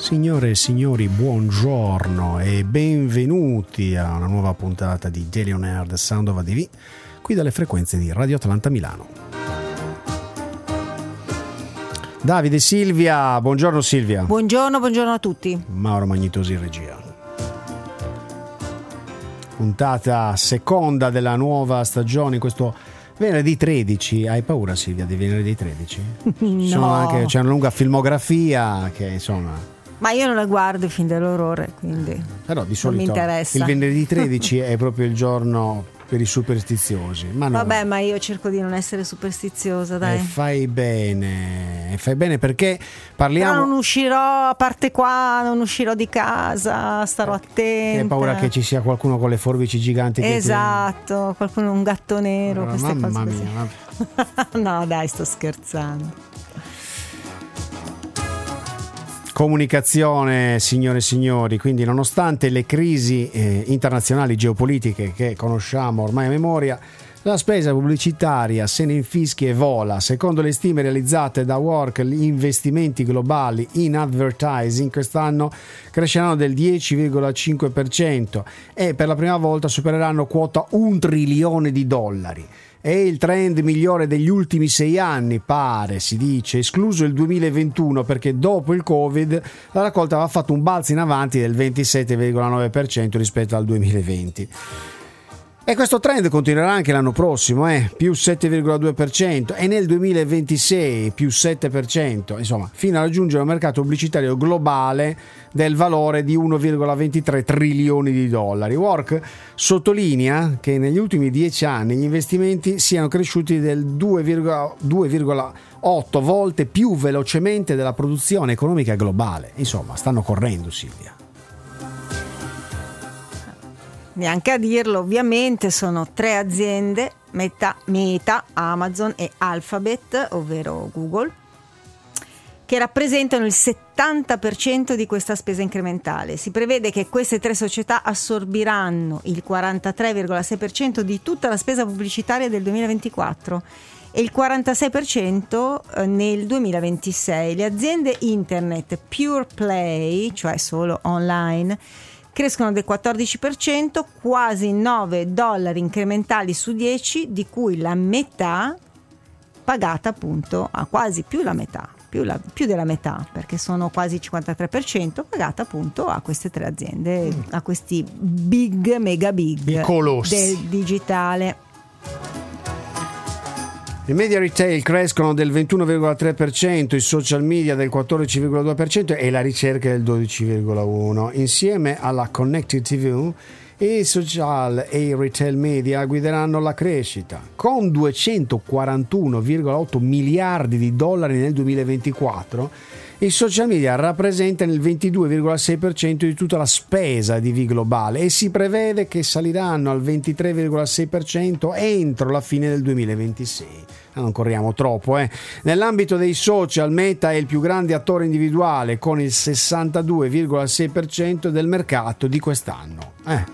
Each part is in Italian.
Signore e signori, buongiorno e benvenuti a una nuova puntata di Daily On Air The Sound of ADV, qui dalle frequenze di Radio Atlanta Milano. Davide, Silvia, buongiorno Silvia. Buongiorno a tutti. Mauro Magnitosi in regia. Puntata seconda della nuova stagione in questo venerdì 13. Hai paura, Silvia, di venerdì 13? No. C'è una lunga filmografia che insomma... Ma io non la guardo i film dell'orrore, quindi però di non mi solito interessa. il venerdì 13 è proprio il giorno per i superstiziosi. Ma no. Vabbè, ma io cerco di non essere superstiziosa, dai. Fai bene perché parliamo... Però non uscirò, a parte qua, non uscirò di casa, starò attenta. Hai paura che ci sia qualcuno con le forbici giganti? Esatto, qualcuno, un gatto nero, queste mamma cose mia. No, dai, sto scherzando. Comunicazione, signore e signori, quindi nonostante le crisi internazionali geopolitiche che conosciamo ormai a memoria, la spesa pubblicitaria se ne infischia e vola. Secondo le stime realizzate da Work, gli investimenti globali in advertising quest'anno cresceranno del 10,5% e per la prima volta supereranno quota $1 trilione. È il trend migliore degli ultimi 6 anni, pare, si dice, escluso il 2021 perché dopo il Covid la raccolta aveva fatto un balzo in avanti del 27,9% rispetto al 2020. E questo trend continuerà anche l'anno prossimo, più 7,2%, e nel 2026 più 7%, insomma, fino a raggiungere un mercato pubblicitario globale del valore di $1,23 trilioni. Work sottolinea che negli ultimi 10 anni gli investimenti siano cresciuti del 2,8 volte più velocemente della produzione economica globale. Insomma, stanno correndo, Silvia. Neanche a dirlo, ovviamente sono 3 aziende, Meta, Amazon e Alphabet, ovvero Google, che rappresentano il 70% di questa spesa incrementale. Si prevede che queste 3 società assorbiranno il 43,6% di tutta la spesa pubblicitaria del 2024 e il 46% nel 2026. Le aziende internet pure play, cioè solo online, crescono del 14%, quasi $9 incrementali su 10, di cui la metà pagata appunto a quasi più la metà, più della metà, perché sono quasi il 53% pagata appunto a queste 3 aziende, a questi mega big del digitale. I media retail crescono del 21,3%, i social media del 14,2% e la ricerca del 12,1%. Insieme alla Connected TV, i social e i retail media guideranno la crescita. Con $241,8 miliardi nel 2024, i social media rappresentano il 22,6% di tutta la spesa di ADV globale e si prevede che saliranno al 23,6% entro la fine del 2026. Non corriamo troppo, Nell'ambito dei social, Meta è il più grande attore individuale con il 62,6% del mercato di quest'anno.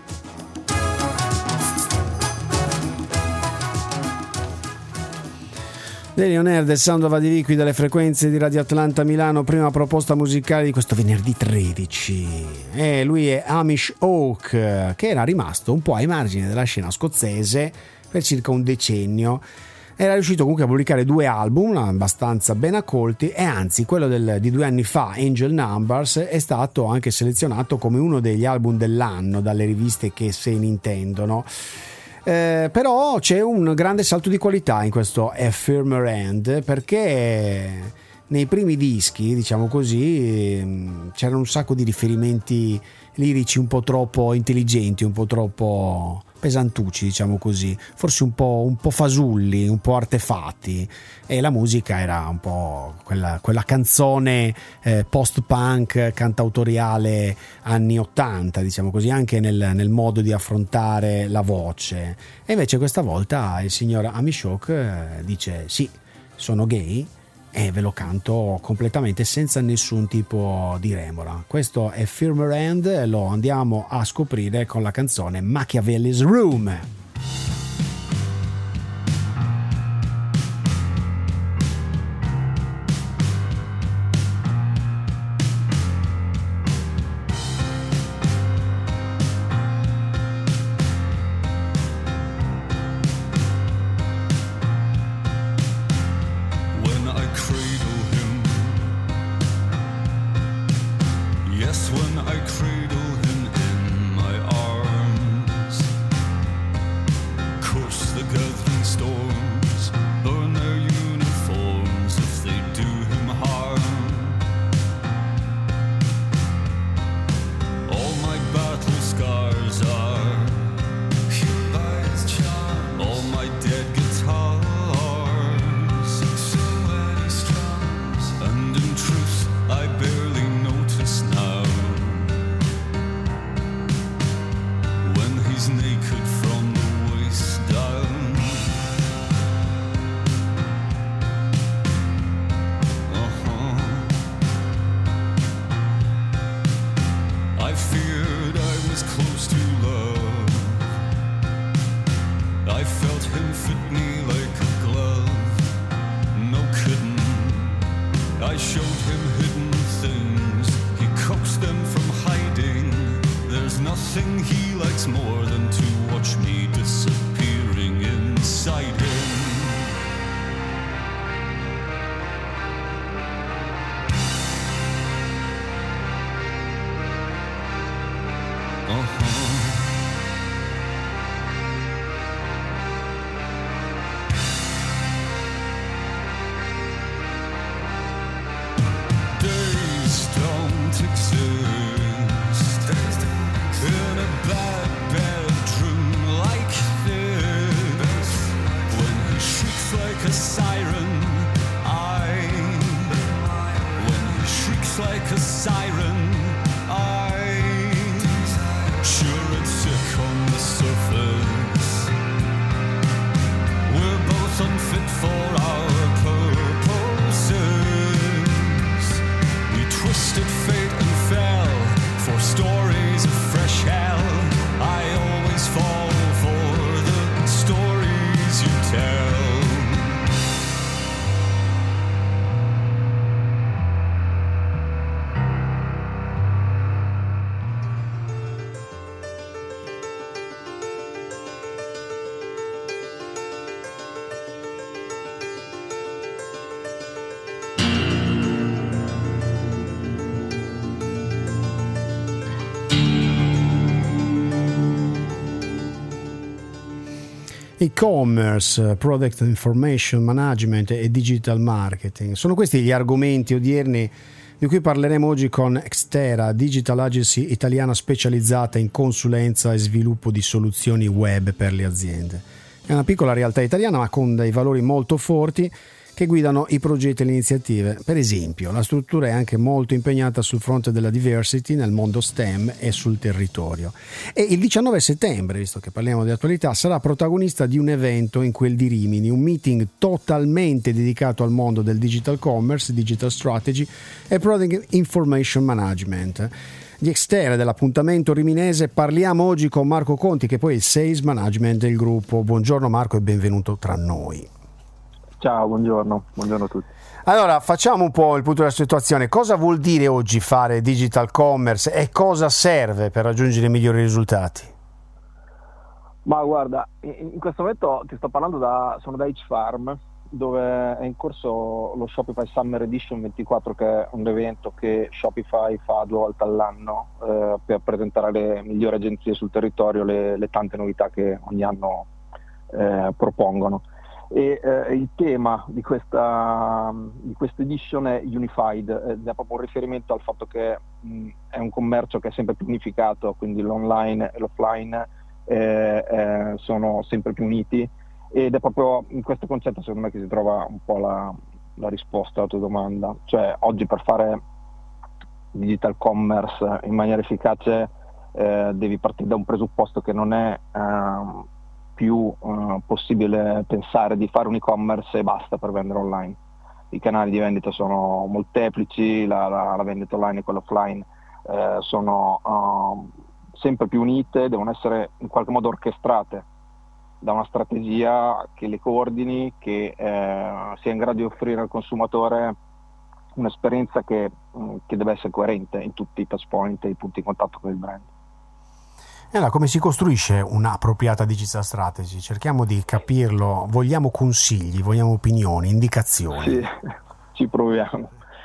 Daily On Air The Sound of ADV, qui dalle frequenze di Radio Atlanta Milano, prima proposta musicale di questo venerdì 13. Lui è Hamish Hawk, che era rimasto un po' ai margini della scena scozzese per circa un decennio. Era riuscito comunque a pubblicare 2 album abbastanza ben accolti e anzi quello di 2 anni fa, Angel Numbers, è stato anche selezionato come uno degli album dell'anno dalle riviste che se ne intendono. Però c'è un grande salto di qualità in questo A Firmer Hand, perché nei primi dischi, diciamo così, c'erano un sacco di riferimenti lirici un po' troppo intelligenti, un po' troppo pesantucci, diciamo così, forse un po' fasulli, un po' artefatti, e la musica era un po' quella canzone post-punk cantautoriale anni 80, diciamo così, anche nel modo di affrontare la voce. E invece questa volta il signor Hamish Hawk dice sì, sono gay e ve lo canto completamente senza nessun tipo di remora. Questo è Firmer Hand, lo andiamo a scoprire con la canzone Machiavelli's Room. Yes, when I cradle him in my arms, curse the gathering storms, burn their uniforms if they do him harm. All my battle scars are healed by his charms. All my dead guitars, so many strums, and in truth I barely notice now when he's naked from the waist down. I feared I was close to love. I felt him fit me like a glove. No kidding. I showed him hidden things. He coaxed them from hiding. There's nothing he likes more than to watch me disappearing inside him. Days don't exist in a bad bedroom like this. When he shrieks like a siren, when he shrieks like a siren, sure it's sick on the surface. We're both unfit for our purposes. We twisted fate and fell for stories of fresh hell. I always fall for the stories you tell. E-commerce, product information management e digital marketing. Sono questi gli argomenti odierni di cui parleremo oggi con Xtera, digital agency italiana specializzata in consulenza e sviluppo di soluzioni web per le aziende. È una piccola realtà italiana ma con dei valori molto forti che guidano i progetti e le iniziative. Per esempio, la struttura è anche molto impegnata sul fronte della diversity nel mondo STEM e sul territorio. E il 19 settembre, visto che parliamo di attualità, sarà protagonista di un evento in quel di Rimini, un meeting totalmente dedicato al mondo del digital commerce, digital strategy e product information management. Di Xtera, dell'appuntamento riminese, parliamo oggi con Marco Conti, che poi è il sales management del gruppo. Buongiorno Marco e benvenuto tra noi. Ciao, buongiorno a tutti. Allora, facciamo un po' il punto della situazione. Cosa vuol dire oggi fare digital commerce e cosa serve per raggiungere migliori risultati? Ma guarda, in questo momento ti sto parlando sono da H-Farm, dove è in corso lo Shopify Summer Edition 24, che è un evento che Shopify fa 2 volte all'anno per presentare alle migliori agenzie sul territorio le tante novità che ogni anno propongono. E il tema di questa edition è Unified, ed è proprio un riferimento al fatto che è un commercio che è sempre più unificato, quindi l'online e l'offline sono sempre più uniti, ed è proprio in questo concetto secondo me che si trova un po' la risposta alla tua domanda. Cioè, oggi per fare digital commerce in maniera efficace devi partire da un presupposto che non è più possibile pensare di fare un e-commerce e basta per vendere online. I canali di vendita sono molteplici, la vendita online e quella offline sono sempre più unite, devono essere in qualche modo orchestrate da una strategia che le coordini, che sia in grado di offrire al consumatore un'esperienza che deve essere coerente in tutti i touch point e i punti di contatto con il brand. Allora, come si costruisce un'appropriata digital strategy? Cerchiamo di capirlo, vogliamo consigli, vogliamo opinioni, indicazioni. Sì, ci proviamo.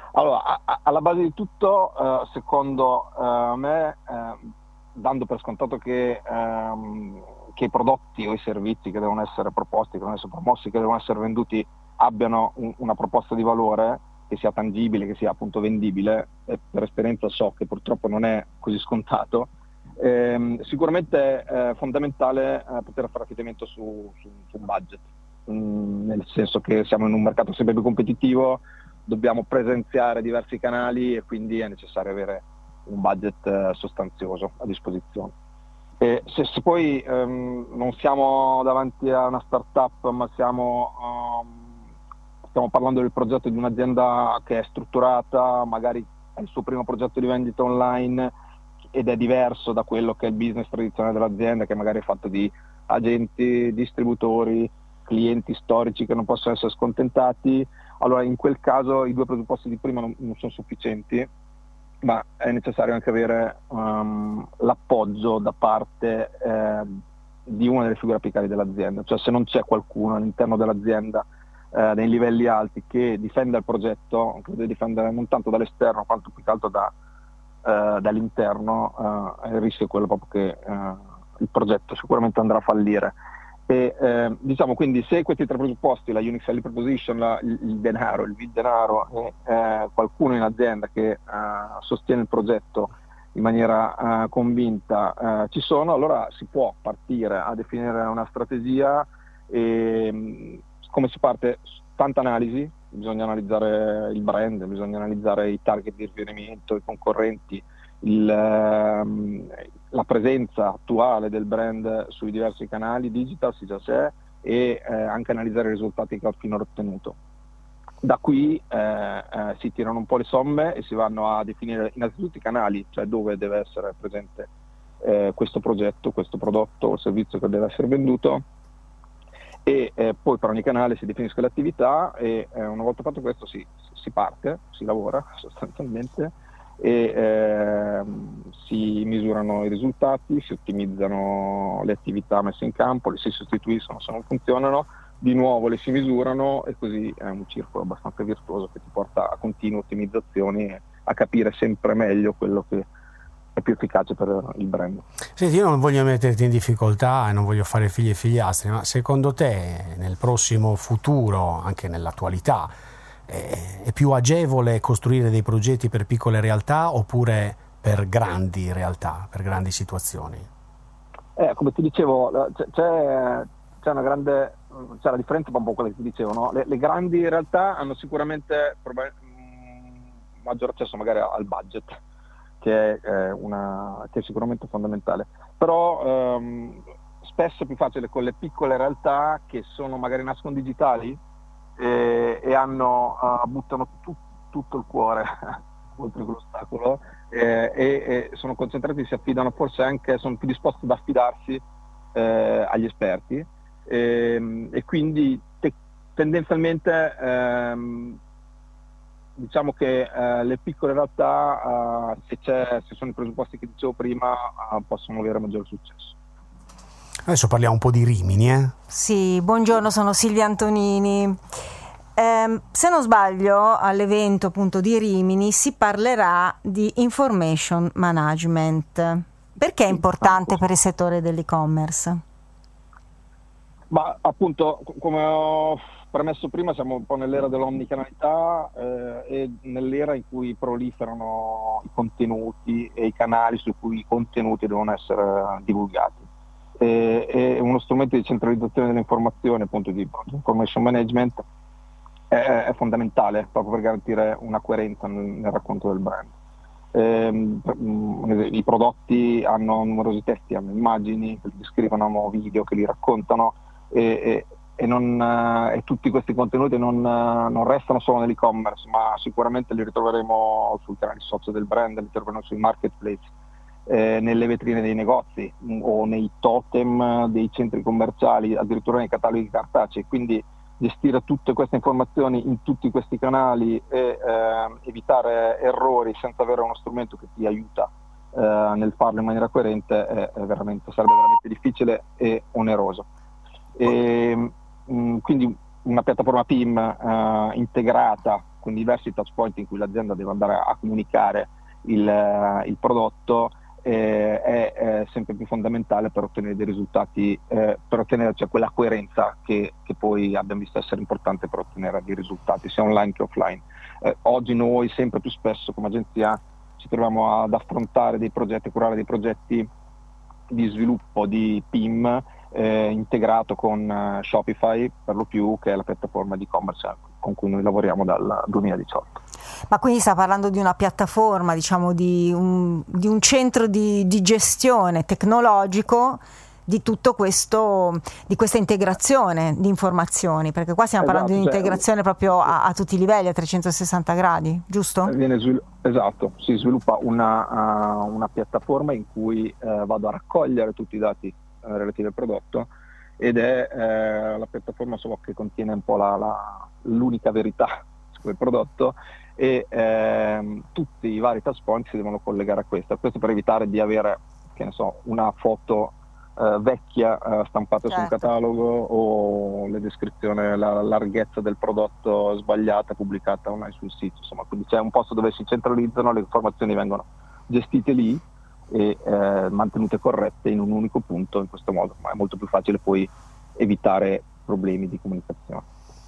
Allora, alla base di tutto, secondo me, dando per scontato che i prodotti o i servizi che devono essere proposti, che devono essere promossi, che devono essere venduti abbiano una proposta di valore, che sia tangibile, che sia appunto vendibile, e per esperienza so che purtroppo non è così scontato, sicuramente è fondamentale poter fare affidamento su un budget, nel senso che siamo in un mercato sempre più competitivo, dobbiamo presenziare diversi canali e quindi è necessario avere un budget sostanzioso a disposizione. E se poi non siamo davanti a una startup, ma stiamo parlando del progetto di un'azienda che è strutturata, magari è il suo primo progetto di vendita online ed è diverso da quello che è il business tradizionale dell'azienda, che magari è fatto di agenti, distributori, clienti storici che non possono essere scontentati, allora in quel caso i due presupposti di prima non sono sufficienti, ma è necessario anche avere l'appoggio da parte di una delle figure apicali dell'azienda, cioè se non c'è qualcuno all'interno dell'azienda nei livelli alti che difenda il progetto, che deve difendere non tanto dall'esterno quanto più che altro dall'interno, il rischio è quello proprio che il progetto sicuramente andrà a fallire. E diciamo quindi se questi tre presupposti, la unique selling proposition, il denaro e qualcuno in azienda che sostiene il progetto in maniera convinta ci sono, allora si può partire a definire una strategia. E come si parte? Tanta analisi, bisogna analizzare il brand, bisogna analizzare i target di riferimento, i concorrenti, la presenza attuale del brand sui diversi canali digital, se già c'è, e anche analizzare i risultati che ho finora ottenuto. Da qui si tirano un po' le somme e si vanno a definire innanzitutto i canali, cioè dove deve essere presente questo progetto, questo prodotto o servizio che deve essere venduto, e poi per ogni canale si definiscono le attività e una volta fatto questo si parte, si lavora sostanzialmente e si misurano i risultati, si ottimizzano le attività messe in campo, le si sostituiscono se non funzionano, di nuovo le si misurano e così è un circolo abbastanza virtuoso che ti porta a continue ottimizzazioni e a capire sempre meglio quello che è più efficace per il brand. Senti, io non voglio metterti in difficoltà e non voglio fare figli e figliastri, ma secondo te nel prossimo futuro, anche nell'attualità, è più agevole costruire dei progetti per piccole realtà oppure per grandi realtà, per grandi situazioni? Come ti dicevo, c'è una grande, c'è la differenza un po' quella che ti dicevo, no? Le grandi realtà hanno sicuramente maggior accesso magari al budget, che è sicuramente fondamentale, però spesso è più facile con le piccole realtà che nascono digitali e buttano tutto il cuore oltre quell'ostacolo e sono concentrati, si affidano, forse anche sono più disposti ad affidarsi agli esperti e quindi tendenzialmente diciamo che le piccole realtà, se sono i presupposti che dicevo prima, possono avere maggiore successo. Adesso parliamo un po' di Rimini, Sì, buongiorno, sono Silvia Antonini. Se non sbaglio, all'evento appunto di Rimini si parlerà di information management. Perché è importante per il settore dell'e-commerce? Ma appunto, come ho premesso prima, siamo un po' nell'era dell'omnicanalità e nell'era in cui proliferano i contenuti e i canali su cui i contenuti devono essere divulgati. E uno strumento di centralizzazione delle informazioni, appunto di information management, è fondamentale proprio per garantire una coerenza nel racconto del brand. I prodotti hanno numerosi testi, hanno immagini che li descrivono, hanno video che li raccontano e tutti questi contenuti non restano solo nell'e-commerce, ma sicuramente li ritroveremo sui canali social del brand, li troveremo sui marketplace, nelle vetrine dei negozi o nei totem dei centri commerciali, addirittura nei cataloghi cartacei. Quindi gestire tutte queste informazioni in tutti questi canali e evitare errori senza avere uno strumento che ti aiuta nel farlo in maniera coerente sarebbe veramente difficile e oneroso. Quindi una piattaforma PIM integrata con diversi touch point in cui l'azienda deve andare a comunicare il prodotto, è sempre più fondamentale per ottenere dei risultati, per ottenere, cioè, quella coerenza che poi abbiamo visto essere importante per ottenere dei risultati sia online che offline. Oggi noi sempre più spesso come agenzia ci troviamo ad affrontare dei progetti, curare dei progetti di sviluppo di PIM integrato con Shopify, per lo più, che è la piattaforma di e-commerce con cui noi lavoriamo dal 2018. Ma quindi sta parlando di una piattaforma, diciamo di un centro di gestione tecnologico di tutto questo, di questa integrazione di informazioni, perché qua stiamo parlando di integrazione proprio a tutti i livelli, a 360 gradi, giusto? Esatto, si sviluppa una piattaforma in cui vado a raccogliere tutti i dati relativi al prodotto, ed è la piattaforma, insomma, che contiene un po' l'unica verità su quel prodotto, e tutti i vari touch point si devono collegare a questo per evitare di avere, che ne so, una foto vecchia stampata su un catalogo, o le descrizioni, la larghezza del prodotto sbagliata pubblicata online sul sito. Insomma, quindi c'è un posto dove si centralizzano, le informazioni vengono gestite lì e mantenute corrette in un unico punto. In questo modo ma è molto più facile poi evitare problemi di comunicazione.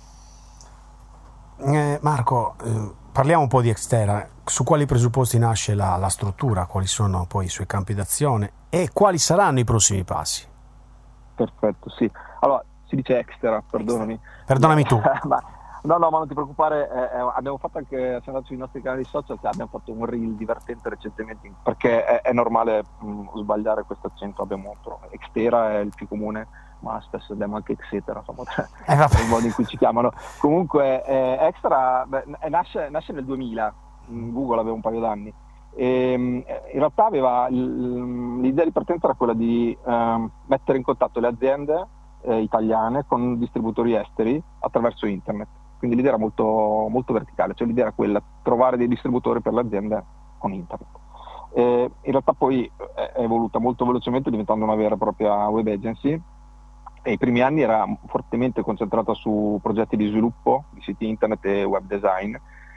Marco, parliamo un po' di Extera. Su quali presupposti nasce la struttura, quali sono poi i suoi campi d'azione e quali saranno i prossimi passi? Perfetto, sì. Allora, si dice Extera, perdonami. Perdonami tu. ma non ti preoccupare, abbiamo fatto anche, siamo andati sui nostri canali social, abbiamo fatto un reel divertente recentemente, perché è normale sbagliare questo accento. Abbiamo Extera è il più comune, ma spesso abbiamo anche Exetera, insomma, il modo in cui ci chiamano. Comunque Extra nasce nel 2000, Google aveva un paio d'anni, e in realtà aveva l'idea di partenza era quella di mettere in contatto le aziende italiane con distributori esteri attraverso internet. Quindi l'idea era molto, molto verticale, cioè l'idea era quella, trovare dei distributori per le aziende con internet. In realtà poi è evoluta molto velocemente, diventando una vera e propria web agency, e i primi anni era fortemente concentrata su progetti di sviluppo di siti internet e web design.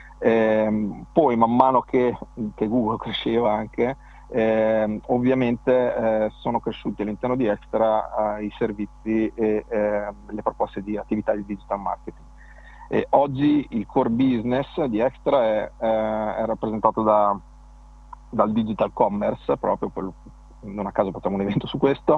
Poi man mano che Google cresceva anche, ovviamente sono cresciuti all'interno di Extra i servizi e le proposte di attività di digital marketing. Oggi il core business di Extra è rappresentato dal digital commerce, proprio non a caso facciamo un evento su questo,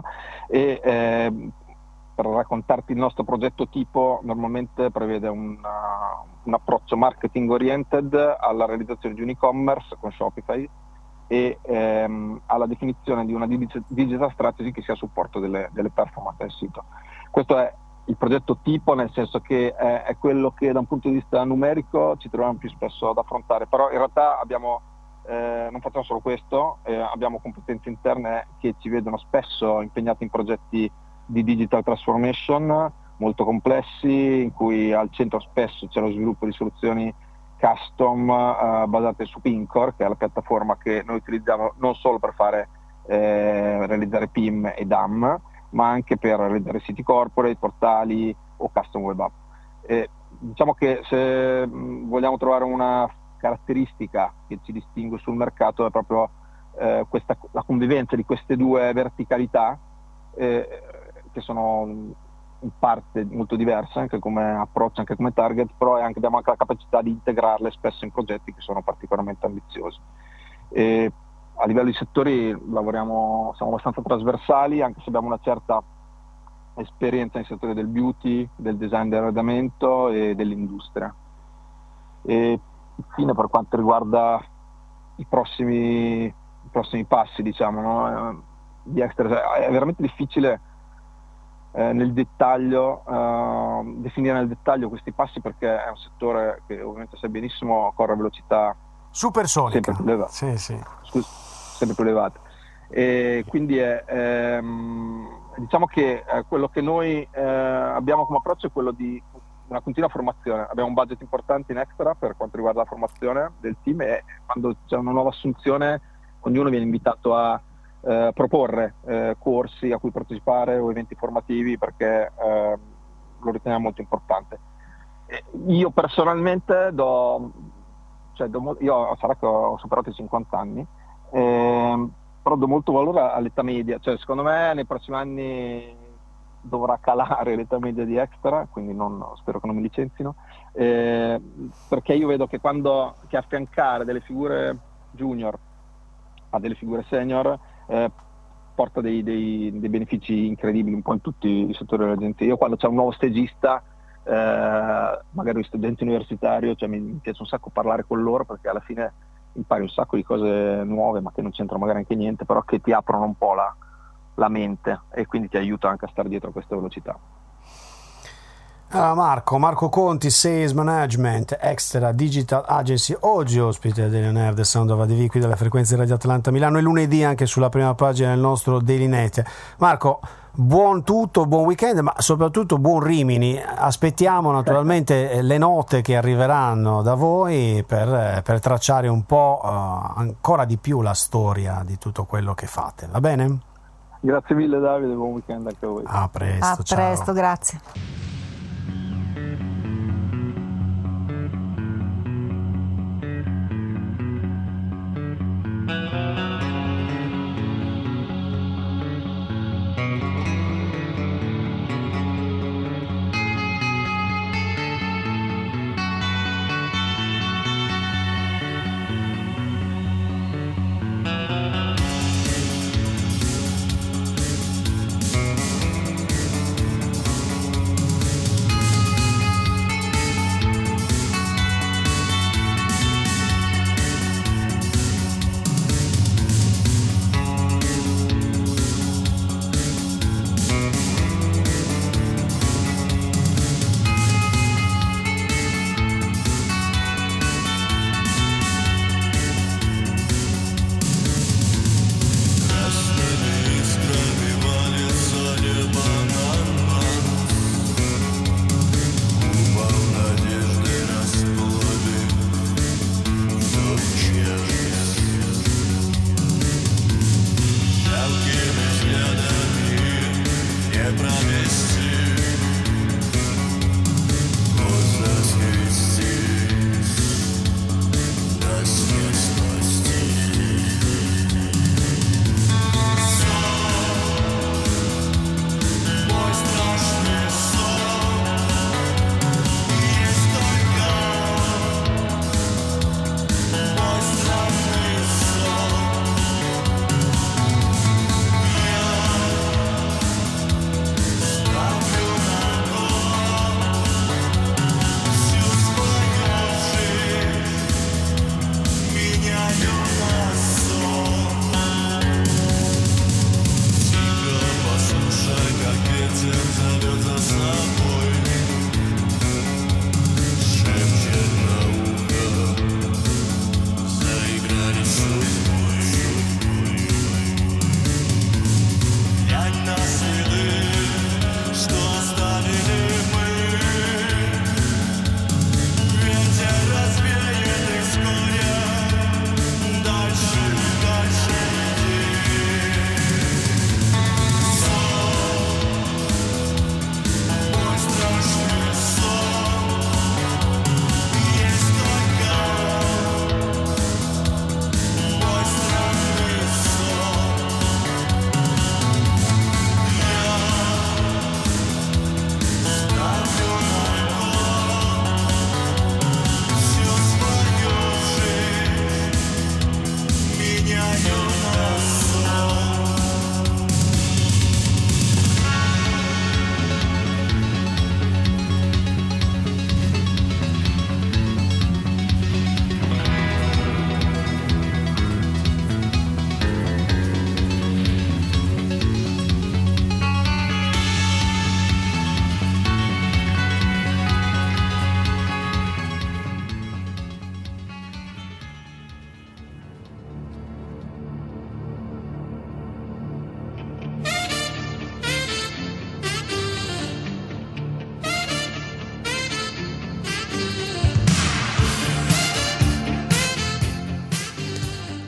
e per raccontarti il nostro progetto tipo, normalmente prevede un approccio marketing oriented alla realizzazione di un e-commerce con Shopify e alla definizione di una digital strategy che sia a supporto delle performance del sito. Questo è il progetto tipo, nel senso che è quello che da un punto di vista numerico ci troviamo più spesso ad affrontare, però in realtà non facciamo solo questo, abbiamo competenze interne che ci vedono spesso impegnati in progetti di digital transformation molto complessi, in cui al centro spesso c'è lo sviluppo di soluzioni custom basate su Pincor, che è la piattaforma che noi utilizziamo non solo per realizzare PIM e DAM, ma anche per realizzare siti corporate, portali o custom web app. Diciamo che se vogliamo trovare una caratteristica che ci distingue sul mercato è proprio la convivenza di queste due verticalità, che sono in parte molto diverse anche come approccio, anche come target, però abbiamo anche la capacità di integrarle spesso in progetti che sono particolarmente ambiziosi. A livello di settori siamo abbastanza trasversali, anche se abbiamo una certa esperienza nel settore del beauty, del design dell'arredamento e dell'industria. E infine, per quanto riguarda i prossimi passi, diciamo, no? Di Extra, è veramente difficile nel dettaglio definire nel dettaglio questi passi, perché è un settore che, ovviamente sai benissimo, corre a velocità supersonica, sempre più elevata. Sì. Sempre più elevate, e quindi diciamo che quello che noi abbiamo come approccio è quello di una continua formazione. Abbiamo un budget importante in Extra per quanto riguarda la formazione del team, e quando c'è una nuova assunzione ognuno viene invitato a proporre corsi a cui partecipare o eventi formativi, perché lo riteniamo molto importante. Io personalmente io sarà che ho superato i 50 anni, però do molto valore all'età media, cioè secondo me nei prossimi anni dovrà calare l'età media di Extra, quindi spero che non mi licenzino, perché io vedo che che affiancare delle figure junior a delle figure senior porta dei benefici incredibili un po' in tutti i settori dell'agenzia. Io quando c'è un nuovo stagista, magari un studente universitario, cioè mi piace un sacco parlare con loro, perché alla fine impari un sacco di cose nuove, ma che non c'entrano magari anche niente, però che ti aprono un po' la mente e quindi ti aiuta anche a stare dietro a questa velocità. Marco Conti, Sales Management, Extra Digital Agency, oggi ospite degli On Air The Sound of ADV qui dalle frequenze di Radio Atlanta Milano, e lunedì anche sulla prima pagina del nostro Daily Net. Marco, buon weekend, ma soprattutto buon Rimini. Aspettiamo naturalmente le note che arriveranno da voi per tracciare un po' ancora di più la storia di tutto quello che fate, va bene? Grazie mille Davide, buon weekend anche a voi. A presto, a presto, grazie.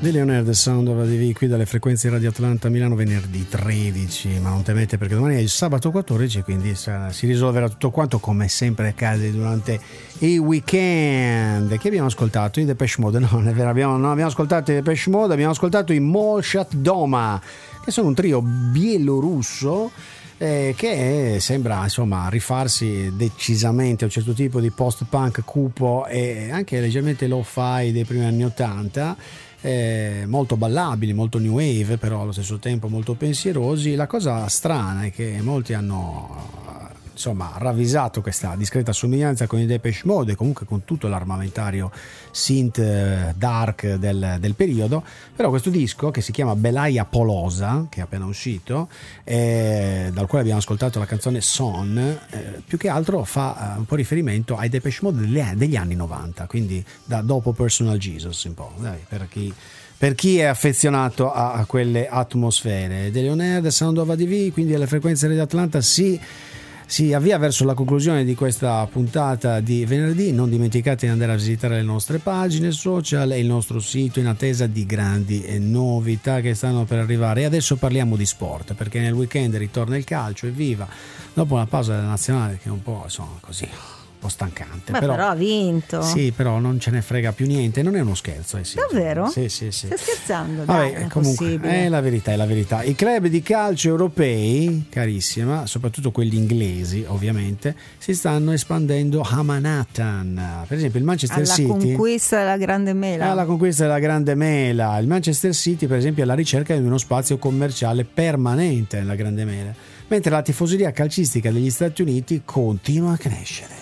Billionaire, The Sound of ADV, qui dalle frequenze Radio Atlanta Milano, venerdì 13, ma non temete perché domani è il sabato 14, quindi si risolverà tutto quanto come sempre accade durante i weekend. Che abbiamo ascoltato? I Depeche Mode? No, non è vero, non abbiamo ascoltato i Depeche Mode, abbiamo ascoltato i Molchat Doma, che sono un trio bielorusso che sembra insomma rifarsi decisamente a un certo tipo di post-punk cupo e anche leggermente lo-fi dei primi anni 80, molto ballabili, molto new wave, però allo stesso tempo molto pensierosi. La cosa strana è che molti hanno insomma ravvisato questa discreta somiglianza con i Depeche Mode, comunque con tutto l'armamentario synth dark del periodo. Però questo disco, che si chiama Belaia Polosa, che è appena uscito, dal quale abbiamo ascoltato la canzone Son, più che altro fa un po' riferimento ai Depeche Mode degli anni 90, quindi da dopo Personal Jesus un po', dai, per chi è affezionato a quelle atmosfere. The Leonard, The Sound of ADV, quindi alle frequenze di Atlanta si avvia verso la conclusione di questa puntata di venerdì. Non dimenticate di andare a visitare le nostre pagine social e il nostro sito in attesa di grandi novità che stanno per arrivare. E adesso parliamo di sport, perché nel weekend ritorna il calcio, evviva, dopo una pausa della nazionale che è un po' insomma così un po' stancante. Beh, però ha vinto. Sì, però non ce ne frega più niente, non è uno scherzo. Sì. Davvero? Sì. Stai scherzando? Vabbè, dai, comunque è la verità. I club di calcio europei, carissima, soprattutto quelli inglesi ovviamente, si stanno espandendo a Manhattan. Per esempio il Manchester City, alla conquista della grande mela. Il Manchester City per esempio è alla ricerca di uno spazio commerciale permanente nella grande mela, mentre la tifoseria calcistica degli Stati Uniti continua a crescere.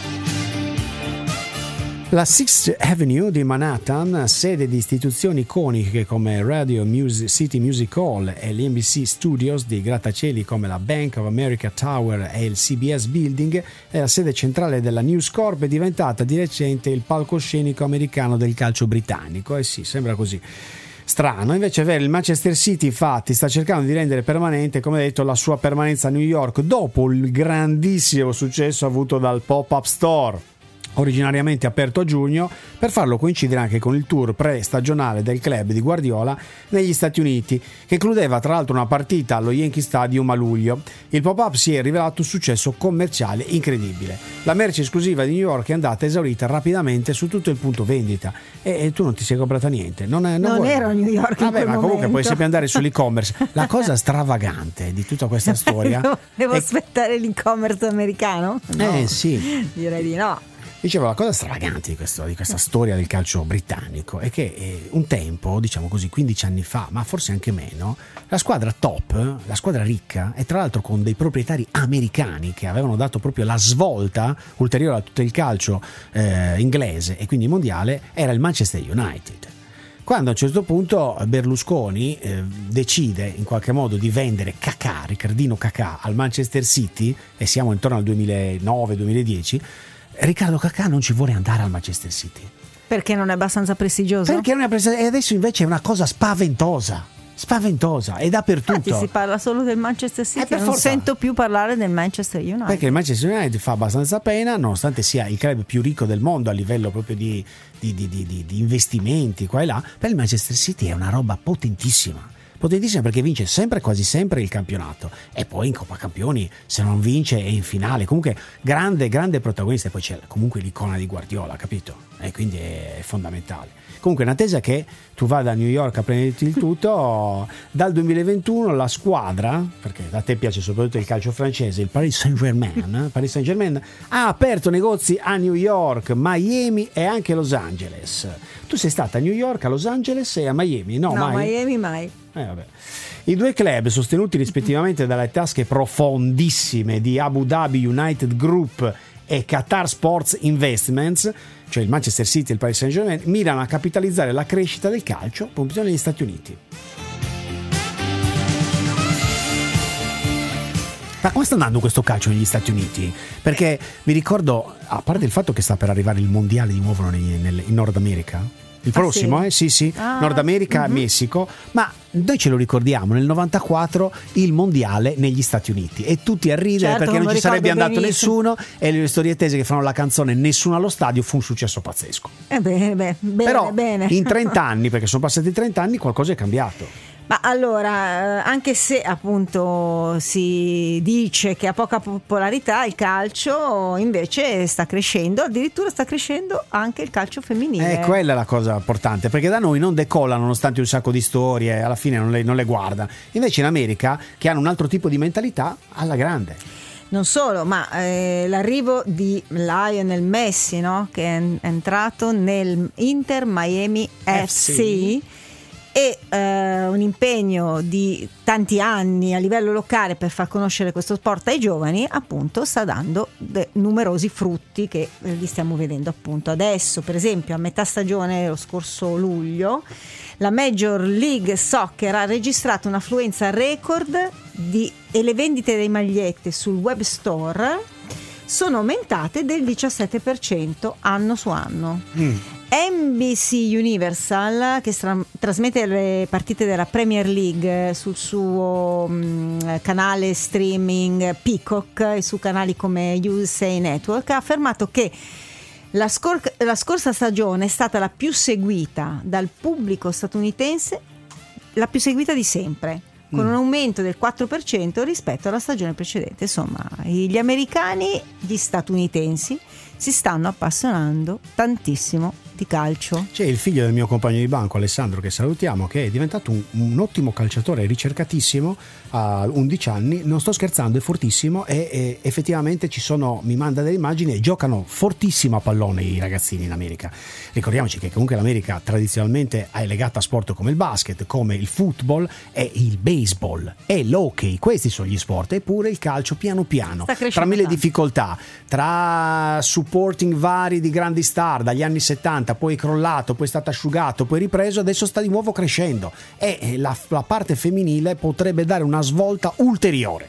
La Sixth Avenue di Manhattan, sede di istituzioni iconiche come Radio City Music Hall e l'NBC Studios, di grattacieli come la Bank of America Tower e il CBS Building, è la sede centrale della News Corp, è diventata di recente il palcoscenico americano del calcio britannico. Sì, sembra così. Strano, invece è vero, il Manchester City infatti sta cercando di rendere permanente, come detto, la sua permanenza a New York dopo il grandissimo successo avuto dal Pop-Up Store, originariamente aperto a giugno, per farlo coincidere anche con il tour pre-stagionale del club di Guardiola negli Stati Uniti, che includeva tra l'altro una partita allo Yankee Stadium a luglio. Il pop-up si è rivelato un successo commerciale incredibile. La merce esclusiva di New York è andata esaurita rapidamente su tutto il punto vendita e tu non ti sei comprata niente. Non ero a New York. Vabbè, ma comunque puoi sempre andare sull'e-commerce. La cosa stravagante di tutta questa storia devo aspettare l'e-commerce americano? No, sì, direi di no. Dicevo, la cosa stravagante di questa storia del calcio britannico è che un tempo, diciamo così, 15 anni fa, ma forse anche meno, la squadra top, la squadra ricca, e tra l'altro con dei proprietari americani che avevano dato proprio la svolta ulteriore a tutto il calcio inglese e quindi mondiale, era il Manchester United. Quando a un certo punto Berlusconi decide in qualche modo di vendere Ricardino Kakà al Manchester City, e siamo intorno al 2009-2010, Riccardo Kakà non ci vuole andare al Manchester City perché non è abbastanza prestigioso, e adesso invece è una cosa spaventosa e dappertutto. Infatti si parla solo del Manchester City, non sento più parlare del Manchester United, perché il Manchester United fa abbastanza pena, nonostante sia il club più ricco del mondo a livello proprio di investimenti qua e là. Per il Manchester City è una roba potentissima, perché vince quasi sempre il campionato, e poi in Coppa Campioni se non vince è in finale. Comunque grande protagonista, e poi c'è comunque l'icona di Guardiola, capito? E quindi è fondamentale. Comunque in attesa che tu vada a New York a prenderti il tutto, dal 2021 la squadra, perché a te piace soprattutto il calcio francese, il Paris Saint-Germain ha aperto negozi a New York, Miami e anche Los Angeles. Tu sei stata a New York, a Los Angeles e a Miami? No, mai? Miami mai. Vabbè. I due club, sostenuti rispettivamente dalle tasche profondissime di Abu Dhabi United Group e Qatar Sports Investments, cioè il Manchester City e il Paris Saint-Germain, mirano a capitalizzare la crescita del calcio proprio negli Stati Uniti. Ma come sta andando questo calcio negli Stati Uniti? Perché mi ricordo, a parte il fatto che sta per arrivare il mondiale di nuovo in Nord America, Il prossimo, sì? Sì. Nord America, Messico, ma noi ce lo ricordiamo, nel 94 il mondiale negli Stati Uniti e tutti a ridere, Certo, perché non ci sarebbe andato benissimo. nessuno, e le storie tese che fanno la canzone Nessuno allo stadio fu un successo pazzesco. Bene, Però bene. in 30 anni, perché sono passati 30 anni, qualcosa è cambiato. Ma allora, anche se appunto si dice che ha poca popolarità, il calcio invece sta crescendo, addirittura sta crescendo anche il calcio femminile. Quella è la cosa importante, perché da noi non decolla nonostante un sacco di storie, alla fine non le guarda. Invece in America, che hanno un altro tipo di mentalità, alla grande. Non solo, ma l'arrivo di Lionel Messi, no? Che è entrato nel Inter Miami FC. E un impegno di tanti anni a livello locale per far conoscere questo sport ai giovani, appunto sta dando numerosi frutti che li stiamo vedendo appunto adesso. Per esempio, a metà stagione, lo scorso luglio, la Major League Soccer ha registrato un'affluenza record e le vendite delle magliette sul web store sono aumentate del 17% anno su anno. NBC Universal, che trasmette le partite della Premier League sul suo canale streaming Peacock e su canali come USA Network, ha affermato che la scorsa stagione è stata la più seguita dal pubblico statunitense, la più seguita di sempre, con un aumento del 4% rispetto alla stagione precedente. Insomma, gli americani, gli statunitensi, si stanno appassionando tantissimo di calcio. C'è il figlio del mio compagno di banco, Alessandro, che salutiamo, che è diventato un ottimo calciatore, ricercatissimo a 11 anni, non sto scherzando, è fortissimo e effettivamente mi manda delle immagini e giocano fortissimo a pallone i ragazzini in America. Ricordiamoci che comunque l'America tradizionalmente è legata a sport come il basket, come il football e il baseball e l'hockey, questi sono gli sport, eppure il calcio piano piano, tra mille difficoltà, tra supporting vari di grandi star dagli anni 70, poi è crollato, poi è stato asciugato, poi ripreso, adesso sta di nuovo crescendo e la parte femminile potrebbe dare una svolta ulteriore.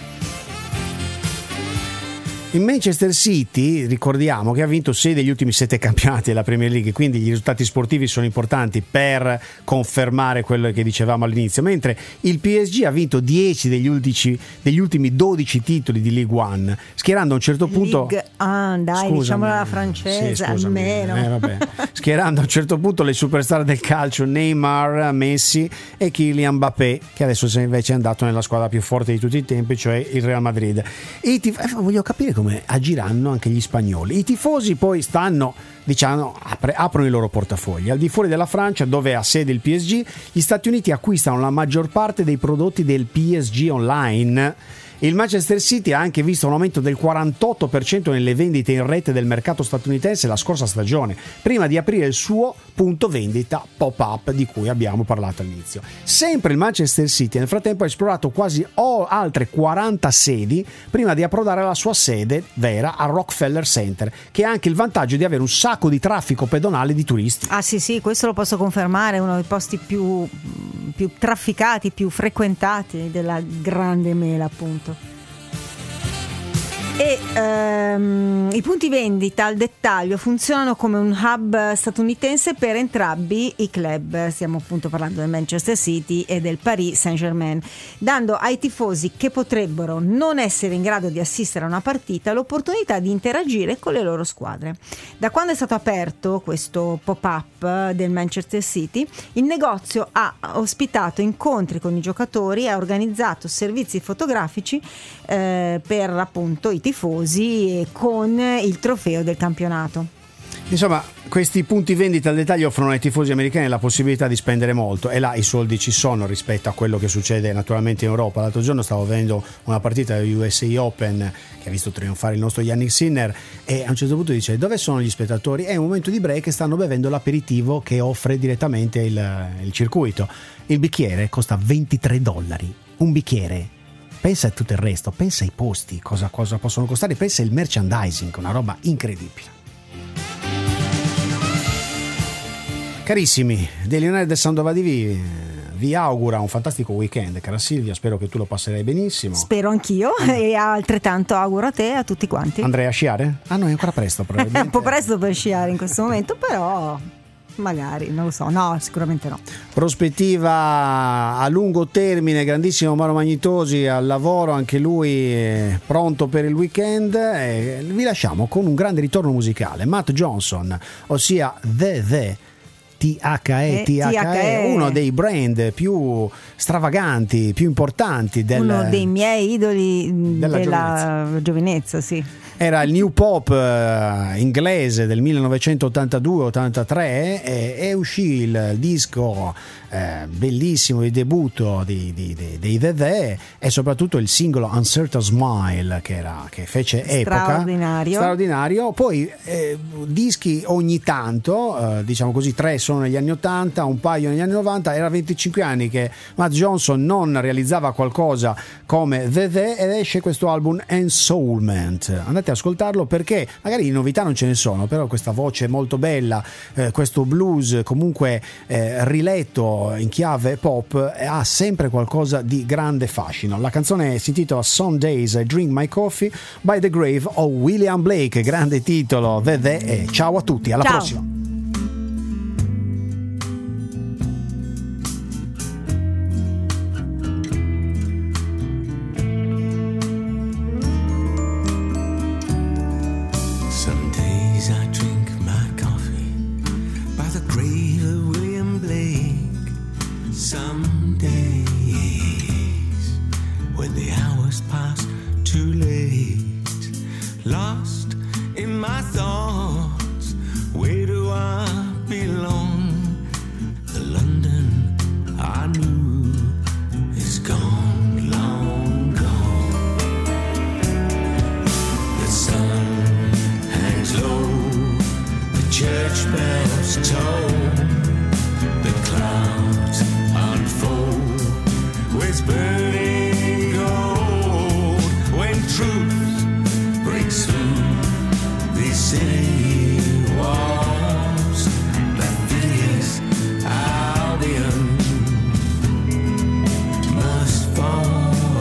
In Manchester City ricordiamo che ha vinto 6 degli ultimi 7 campionati della Premier League, quindi gli risultati sportivi sono importanti per confermare quello che dicevamo all'inizio, mentre il PSG ha vinto 10 degli ultimi 12 titoli di Ligue 1, schierando a un certo punto diciamola la francese, almeno schierando a un certo punto le superstar del calcio Neymar, Messi e Kylian Mbappé, che adesso invece è andato nella squadra più forte di tutti i tempi, cioè il Real Madrid. Voglio capire come agiranno anche gli spagnoli. I tifosi poi aprono i loro portafogli. Al di fuori della Francia, dove ha sede il PSG, gli Stati Uniti acquistano la maggior parte dei prodotti del PSG online. Il Manchester City ha anche visto un aumento del 48% nelle vendite in rete del mercato statunitense la scorsa stagione, prima di aprire il suo punto vendita pop-up di cui abbiamo parlato all'inizio. Sempre il Manchester City nel frattempo ha esplorato quasi altre 40 sedi prima di approdare alla sua sede vera a Rockefeller Center, che ha anche il vantaggio di avere un sacco di traffico pedonale di turisti. Ah sì, questo lo posso confermare, è uno dei posti più trafficati, più frequentati della grande mela, appunto. E i punti vendita al dettaglio funzionano come un hub statunitense per entrambi i club, stiamo appunto parlando del Manchester City e del Paris Saint-Germain, dando ai tifosi che potrebbero non essere in grado di assistere a una partita l'opportunità di interagire con le loro squadre. Da quando è stato aperto questo pop-up del Manchester City, il negozio ha ospitato incontri con i giocatori e ha organizzato servizi fotografici per appunto i tifosi e con il trofeo del campionato. Insomma, questi punti vendita al dettaglio offrono ai tifosi americani la possibilità di spendere molto e là i soldi ci sono rispetto a quello che succede naturalmente in Europa. L'altro giorno stavo vedendo una partita del USA Open che ha visto trionfare il nostro Yannick Sinner e a un certo punto dice: dove sono gli spettatori? È un momento di break e stanno bevendo l'aperitivo che offre direttamente il circuito. Il bicchiere costa $23, un bicchiere. Pensa a tutto il resto, pensa ai posti, cosa possono costare, pensa al merchandising, una roba incredibile. Carissimi, Daily Night del Sandovaldi vi augura un fantastico weekend, cara Silvia, spero che tu lo passerai benissimo. Spero anch'io e altrettanto auguro a te e a tutti quanti. Andrai a sciare? Ah no, è ancora presto probabilmente. È un po' presto per sciare in questo momento, però magari, non lo so, no, sicuramente no. Prospettiva a lungo termine, grandissimo Mauro Magnitosi al lavoro, anche lui pronto per il weekend. Vi lasciamo con un grande ritorno musicale, Matt Johnson, ossia The THE, uno dei brand più stravaganti, più importanti uno dei miei idoli della giovinezza, sì. Era il new pop inglese del 1982-83 e uscì il disco bellissimo di debutto dei The e soprattutto il singolo Uncertain Smile che fece epoca, straordinario. Poi dischi ogni tanto, diciamo così, 3 sono negli anni 80, un paio negli anni 90. Era 25 anni che Matt Johnson non realizzava qualcosa come The ed esce questo album Ensoulment. Andate a ascoltarlo perché magari di novità non ce ne sono, però questa voce molto bella, questo blues comunque riletto in chiave pop, ha sempre qualcosa di grande fascino. La canzone si intitola Some Days I Drink My Coffee by the Grave of William Blake, grande titolo. E ciao a tutti, alla prossima. Some days when the hours pass too late, lost in my thoughts, where do I belong? The London I knew is gone, long gone. The sun hangs low, the church bells toll, the clouds unfold with burning gold. When truth breaks through these city walls, that fierce Albion must fall.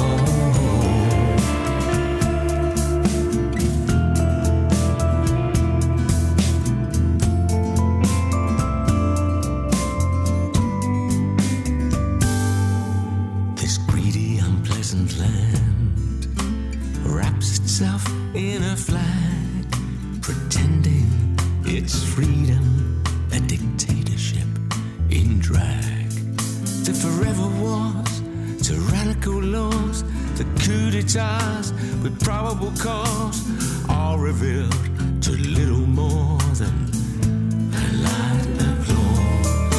In a flag, pretending it's freedom, a dictatorship in drag. The forever wars, tyrannical laws, the coup d'etats with probable cause, all revealed to little more than a light applause.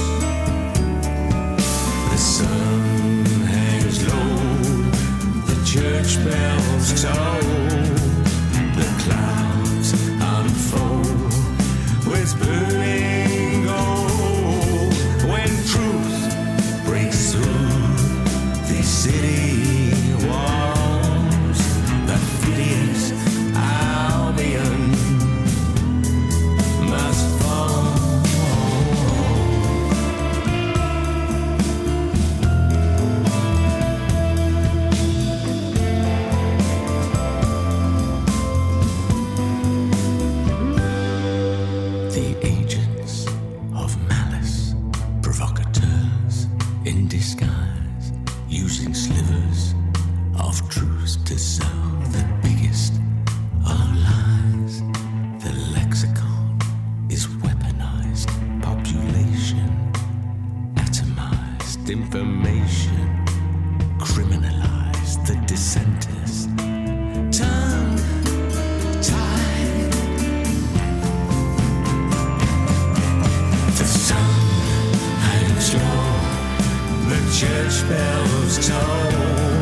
The sun hangs low, the church bells toll, the clouds unfold with burning gold. When truth breaks through these city walls, the fierce Albion must fall. In disguise, using slivers of truth to sell the biggest of lies. The lexicon is weaponized, population atomized, information criminalized, the dissenters tongue tied. The sun hangs low, the church bells toll,